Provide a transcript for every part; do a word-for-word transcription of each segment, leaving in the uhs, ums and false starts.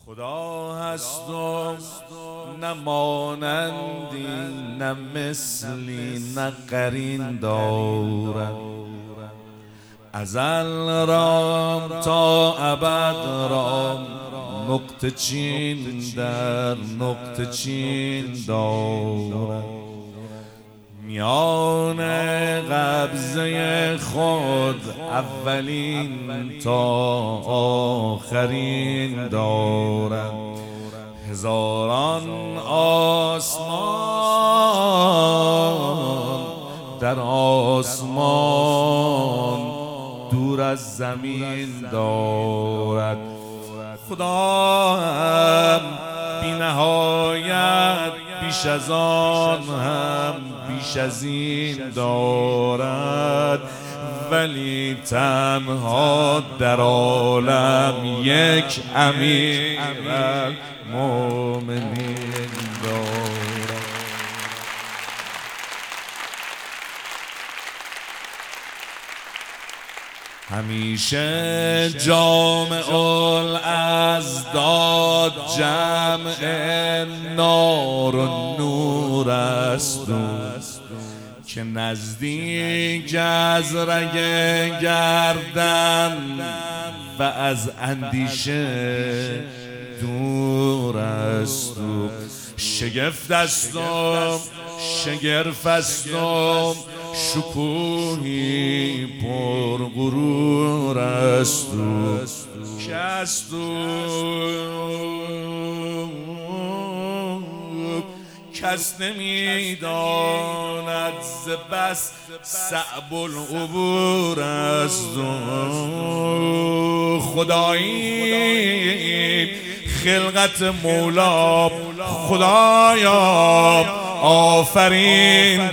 خدا هست و نه مانندی نه مثلی نه قرین دارد، ازل را تا ابد را نقطه چین در نقطه چین دارد. میان قبضه خود اولین تا آخرین دارد. هزاران آسمان در آسمان دور از زمین دارد. خدا هم بی نهایت بیش از آن هم بیش از این دارد، ولی تنها در عالم یک امیر المؤمنین دارد. همیشه جامع الازداد جمع نار و نور است که نزدیک از رگ گردن و از اندیشه دور است. شگفت است و شگرف است و شکوهی پر غرور است که از تو کس نمیداند ز بس صعب العبور است. خدایی خلقت مولا خدایا آفرین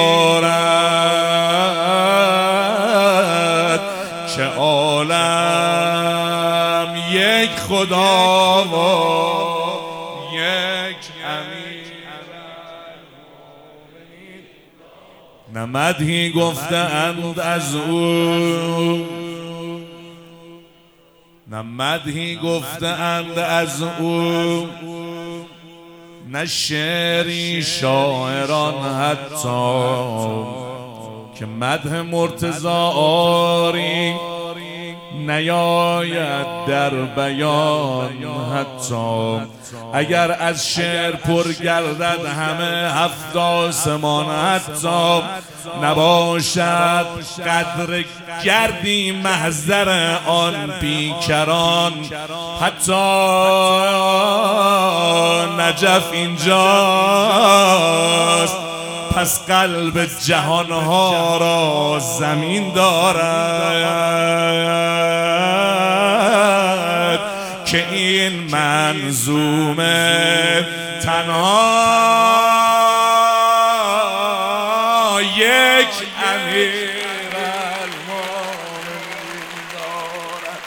دارد که عالم یک خدا و یک امیر. نه مدحی گفتند از او نه مدحی گفتند از او نه شعری شاعران حتی که مدح مرتضی آری نیاید در بیان. حتی اگر از شعر پر گردد همه هفت آسمان، حتی نباشد قدر گردی محضر آن بیکران. حتی نجف اینجاست پس قلب جهانها را زمین دارد که این منظومه تنها یک امیر المؤمنین دارد.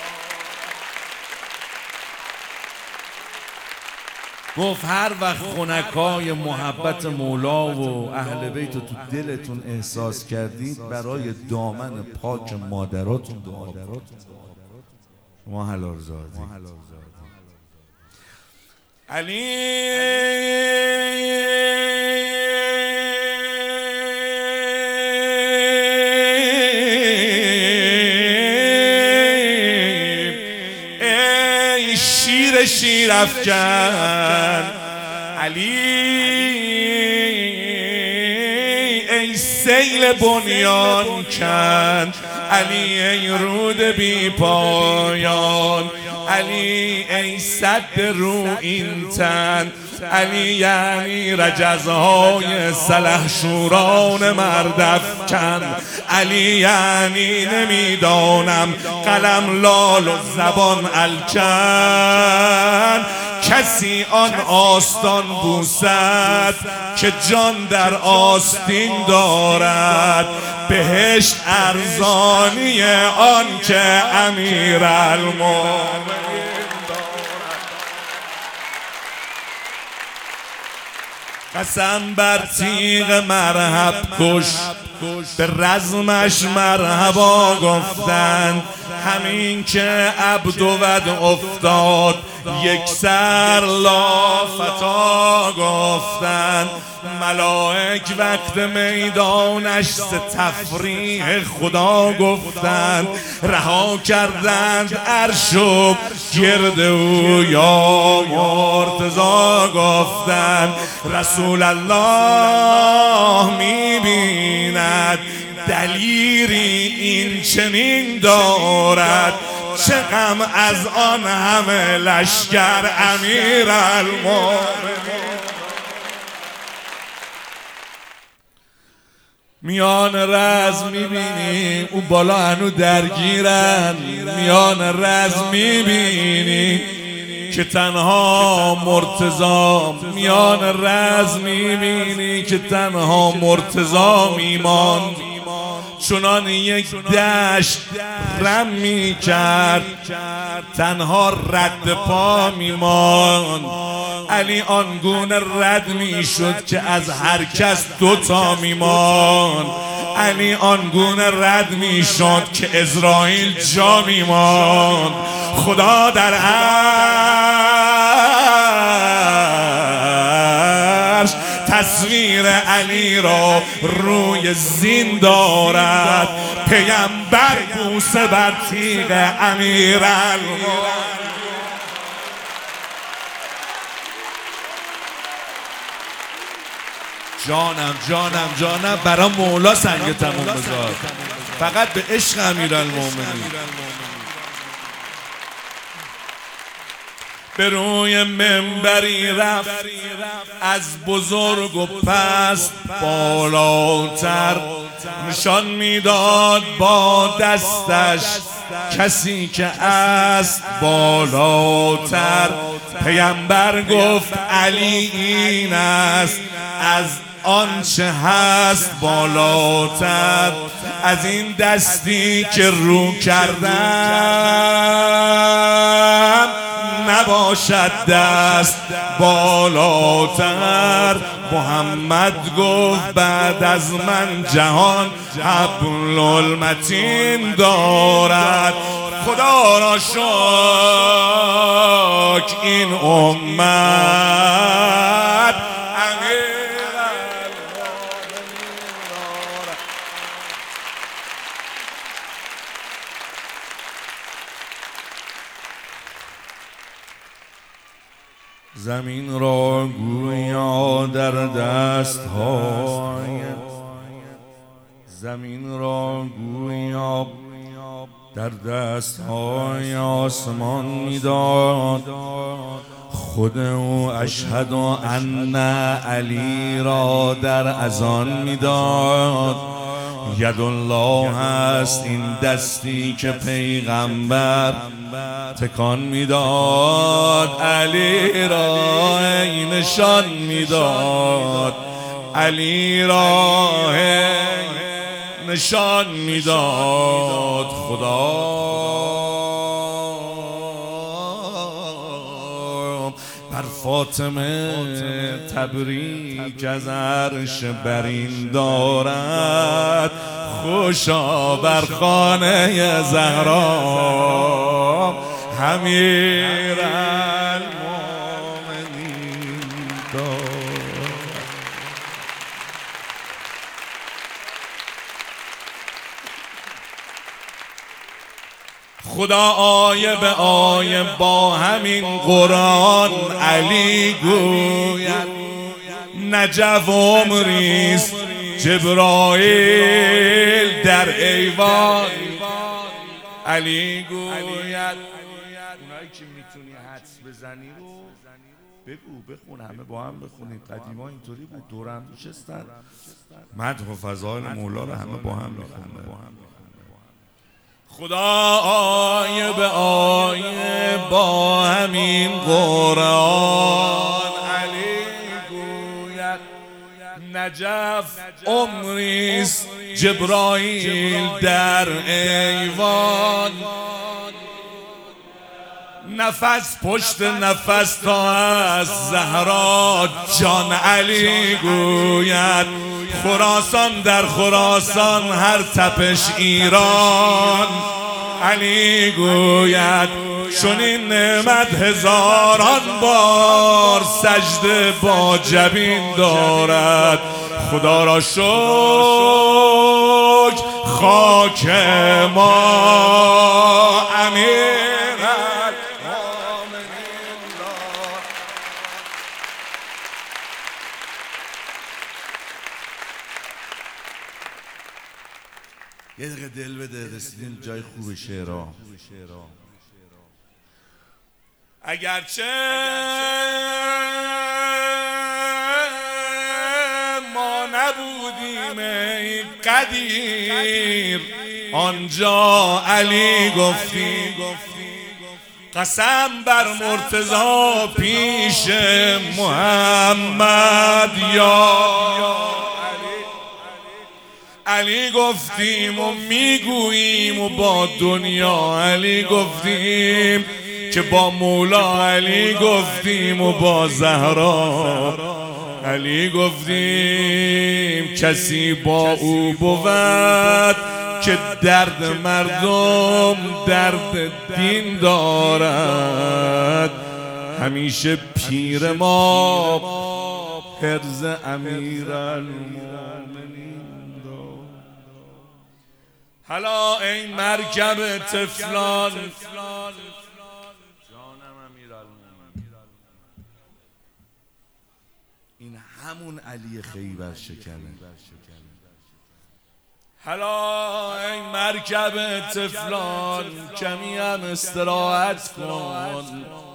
گفت هر وقت خنکای محبت مولا و اهل بیت رو تو دلتون احساس کردید برای دامن پاک مادراتون دعا کنید. شما حلال زادی علی ای شیر شیر افکن، علی ای سیل بنیان کن، علی ای رود بی پایان، علی ای صد رو این تن، علی یعنی رجزهای سلحشوران مردافکن، علی یعنی نمیدانم قلم لال و زبان الکن. کسی آن آستان بوسد که جان در آستین دارد، بهشت ارزانی آن که امیر المؤمنین دارد. قسم بر تیغ مرحب کش به رزمش مرحبا گفتند، همین که عبد ود افتاد یک سر لافتا گفتن، ملائک وقت میدانش ز تفریح خدا گفتند، رها کردند عرش و گرد او یا مرتضی گفتند. رسول الله میبیند دلیری این چنین دارد، چه غم از آن همه لشکر امیرالمومنین. میان رز میبینی اون بالا هنو درگیرن، میان رز میبینی که تنها مرتضی، میان رز میبینی که تنها مرتضی میماند. چنان یک دشت رم می کرد، تنها رد پا می ماند. علی آنگونه رد می شد که از هر کس دوتا می ماند. علی آنگونه رد می شد که اسرائیل جا می ماند. خدا در عرش تصویر علی را روی زین دارد، پیامبر بوسه بر تیغ امیرالمومنین. جانم جانم جانم برا مولا سنگ تموم بذار، فقط به عشق امیرالمومنین. به روی منبری رفت از بزرگ و پست بالاتر، نشان میداد با دستش کسی که است بالاتر. پیامبر گفت علی این است از آنچه هست بالاتر، از این دستی که رو کردم نباشد دست بالاتر. محمد گفت بعد از من جهان حبل‌المتین دارد. خدا را شکر این امت زمین را گویا در دست های، زمین را گویا در دست های آسمان میداد. خود او اشهد ان علی را در اذان میداد. ید الله است این دستی که پیغمبر تکان میداد، علی را نشان میداد، علی را نشان میداد. خدا بر فاطمه تبریک از عرش برین دارد، خوشا بر خانه زهرا امیرالمومنین دارد. خدا آیه به آیه با همین قرآن علی گوید نجف عمریست جبرائیل در ایوان. علی گوید اونایی که میتونی حدس بزنی رو بگو، بخون، همه با هم بخونیم. قدیما اینطوری بود، دور هم نشستن مدح و فضائل مولا رو همه با هم میخونن. خدا آیه به آیه با همین قرآن علی گوید نجف عمریست جبرائیل در ایوان. نفس پشت نفس تا از زهرا جان علی گوید خراسان در خراسان هر تپش ایران. علی گوید چون این نعمت هزاران بار سجده با جبین دارد. خدا را شکر خاک ما امیر المؤمنین دارد. یه دقیقه دل بده، رسیدیم جای خوب شعرها. اگرچه ما نبودیم ای قدیر، آنجا علی گفتی قسم بر مرتضی پیش محمد یا علی گفتیم و میگوییم و با دنیا علی گفتیم که با مولا علی گفتیم و با زهرا علی گفتیم. کسی با او بود که درد مردم درد دین دارد. همیشه پیر ما حرز امیرالمومنین. حالا ای مرکب طفلان، این همون علی خیبر شکنه. حالا ای مرکب طفلان کمی هم استراحت کن،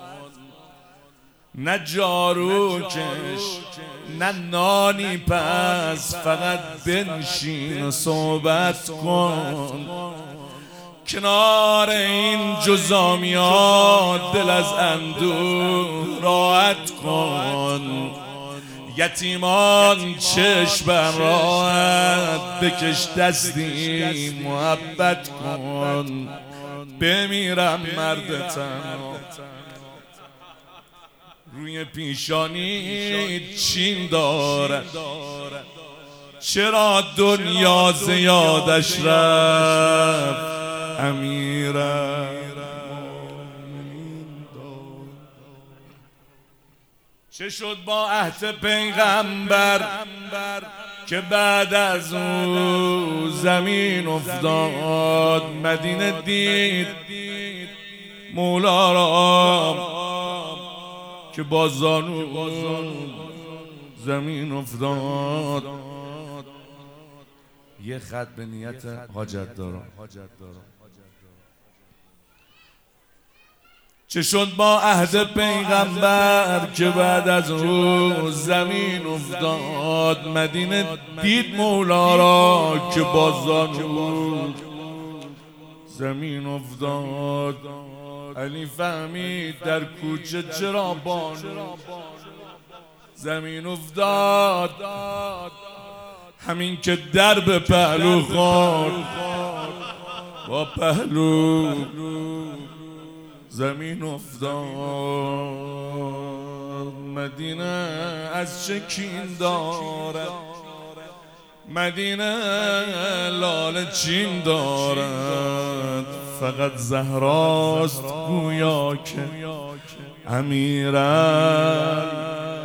نه جارو کش نه نانی پس، فقط بنشین و صحبت کن. کنار این جزامیات دل از اندوه راحت کن. یتیمان چشم بر راحت بکش دستی محبت کن. بمیرم مرد تنها روی پیشانی چین دارد. چرا دنیا زیادش رفت امیرم. چه شد با عهد پیغمبر که بعد از او زمین افتاد؟ مدینه دید مولا را که با زانو زمین افتاد. یه خط به نیت حاجت دارم. چه شد با عهد پیغمبر که بعد از او زمین افتاد؟ مدینه دید مولا را که با زانو زمین افتاد. علی فهمید در کوچه چرا بانو زمین افتاد. همین که در به پهلو خورد با پهلو زمین افتاد. مدینه از چه کین دارد؟ مدینه لاله چین دارد. فقط زهراست گویا که امیرم